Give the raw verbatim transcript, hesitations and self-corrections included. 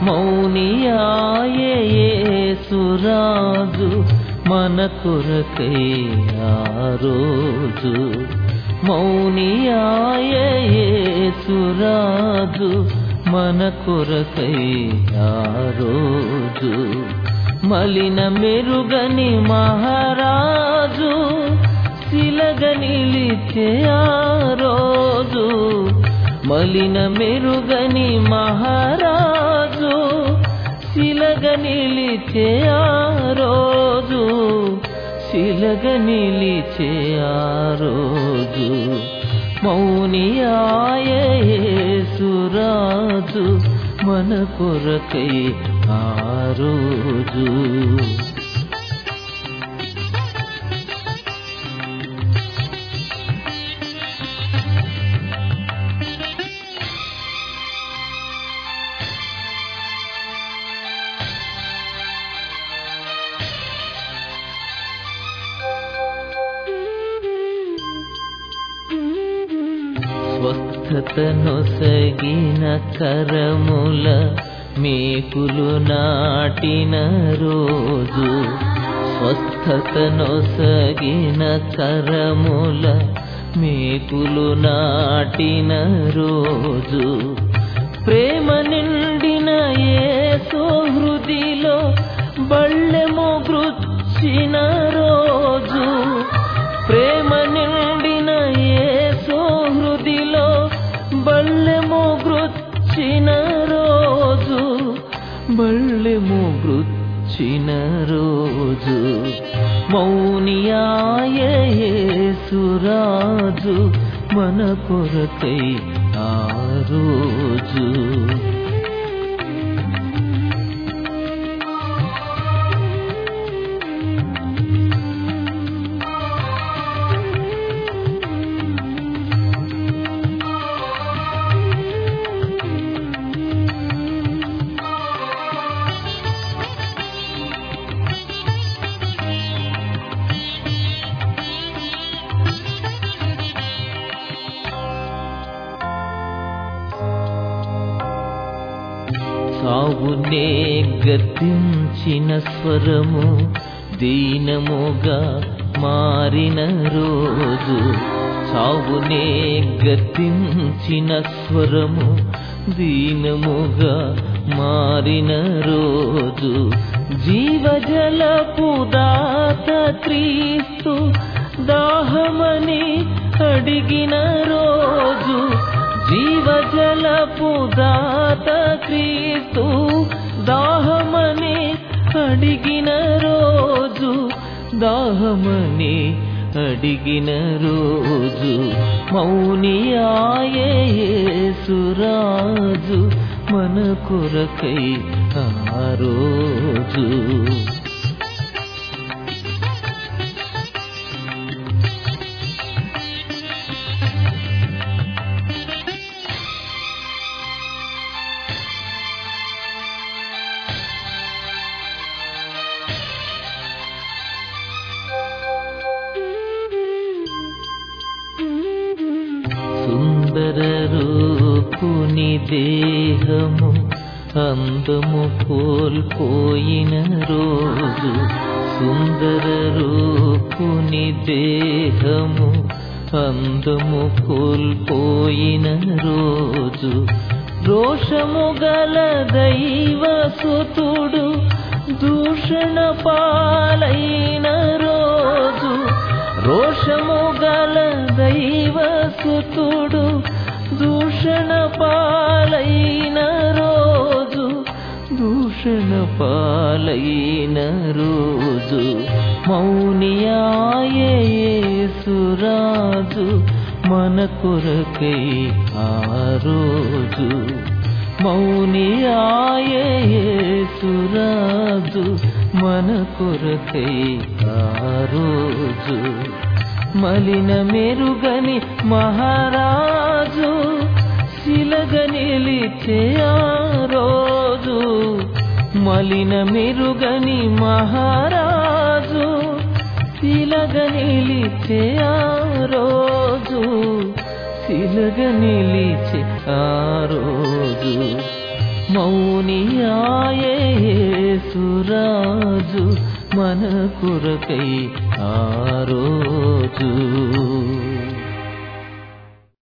మౌనియాయే యేసురాజు మన కొరకై ఆ రోజు. మౌనియాయే యేసురాజు మన కొరకై ఆ రోజు. మలిన మెరుగని మహారాజు శిలగ నిలిచే ఆ రోజు. మలిన మెరుగని మహారాజు శిలగ నిలిచే ఆ రోజు. శిలగ నిలిచే ఆ రోజు. మౌనియాయే యేసురాజు మన కొరకై ఆ రోజు. స్వస్థతనొసగిన కరముల మేకులు నాటిన రోజు. స్వస్థతనొసగిన కరముల మేకులు నాటిన రోజు. ప్రేమ నిండిన యేసు హృదిలో బళ్ళెము గృచ్చిన రోజు. ప్రేమ నిండిన యేసు హృదిలో బళ్ళెము గృచ్చిన రోజు. బళ్ళెము గృచ్చిన రోజు. మౌనియాయే యేసురాజు మన కొరకై ఆ రోజు. సావునే గద్దించిన స్వరము దీనముగా మారిన రోజు. సావునే గద్దించిన స్వరము దీనముగా మారిన రోజు. జీవజలపు దాత క్రీస్తు దాహమని అడిగిన రోజు. జీవజలపు దాత క్రీస్తు దాహమని అడిగిన రోజు. దాహమని అడిగిన రోజు. మౌనియాయే యేసురాజు మన కొరకై ఆ రోజు. సుందర రూపుని దేహము అందము కోల్పోయిన రోజు. సుందర రూపుని దేహము అందము కోల్పోయిన రోజు. రోషము గల దైవ సుతుడు దూషణ పాలైన రోజు. రోషము గల దైవ సుతుడు దూషణ పాలైన రోజు. దూషణ పాలైన రోజు. మౌనియాయే యేసురాజు మన కొరకై ఆ రోజు. మౌనియాయే యేసురాజు మన కొరకై ఆ రోజు. మలిన మెరుగని మహారాజు శిలగ నిలిచే ఆ రోజు. మలిన మెరుగని మహారాజు శిలగ నిలిచే ఆ రోజు. శిలగ నిలిచే ఆ రోజు. మౌనియాయే యేసురాజు మన కొరకై ఆ రోజు